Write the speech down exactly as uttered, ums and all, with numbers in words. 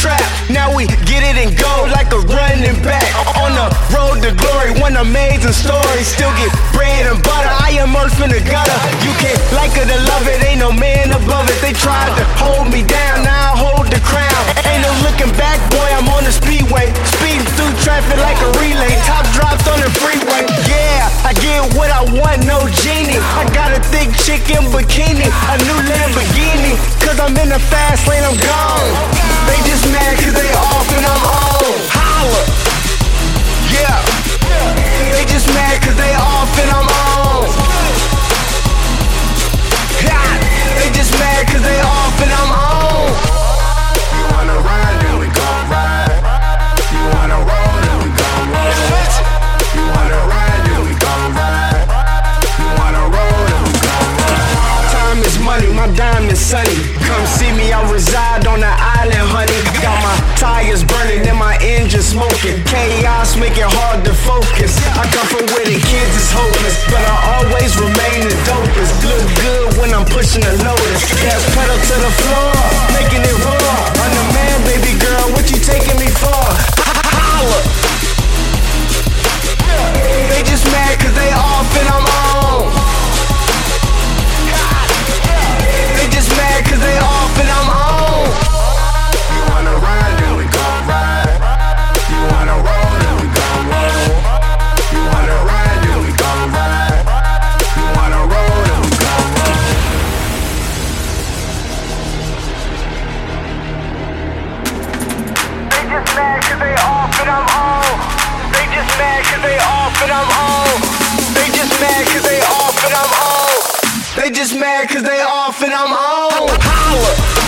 trap. Now we get it and go like a running back. On the road to glory, one amazing story. Still get bread and butter, I am earth in the gutter. You can't like it or love it, ain't no man above it. They tried to hold me down, now I hold the crown. Ain't no looking back, boy, I'm on the speedway. Speeding through traffic like a relay. Top drops on the freeway. Yeah, I get what I want, no genie. I got a thick chicken bikini, a new Lamborghini. Cause I'm in the fast lane, I'm gone. They just mad cause they off and I'm on. Holla. Yeah. They just mad cause they off and I'm on. God. They just mad cause they off and I'm on. You wanna ride, then we gon' ride. You wanna roll, then we gon' roll. You wanna ride, then we gon' ride. You wanna roll, then we gon' roll. Time is money, my diamond sunny. Come see me, I reside on the island, honey. Got my tires burning and my engine smoking. Chaos make it hard to focus. I come from where the kids is hopeless, but I always remain the dopest. Look good when I'm pushing the Lotus. Gas pedal to the floor, making it raw. I'm the man, baby girl, what you taking me for? Holla. They just mad cause they off and I'm on. They just mad cause they off and I'm on. You wanna ride, then we gon' ride. You wanna roll, then we gon' roll. You wanna ride, then we gon' ride. You wanna roll, then we gon' roll. They just mad cause they off and I'm on. They just mad cause they off and I'm on. They just mad cause they off and I'm on. They just mad cause they off and I'm on. Holla.